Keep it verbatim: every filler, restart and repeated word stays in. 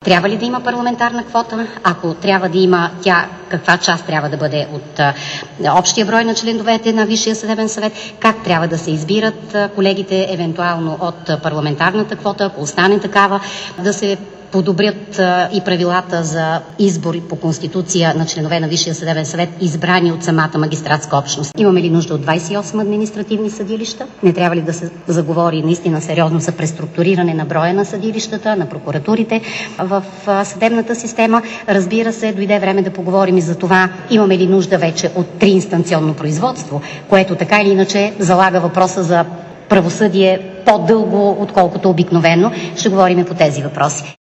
трябва ли да има парламентарна квота? Ако трябва да има, тя каква част трябва да бъде от а, общия брой на членовете на Висшия съдебен съвет? Как трябва да се избират а, колегите евентуално от а, парламентарната квота, ако остане такава, да се подобрят а, и правилата за избори по Конституция на членове на Висшия съдебен съвет, избрани от самата магистратска общност. Имаме ли нужда от двадесет и осем административни съдилища? Не трябва ли да се заговори наистина сериозно за преструктуриране на броя на съдилищата, на прокуратурите в а, съдебната система? Разбира се, дойде време да поговорим и за това, имаме ли нужда вече от триинстанционно производство, което така или иначе залага въпроса за правосъдие по-дълго, отколкото обикновено. Ще говорим по тези въпроси.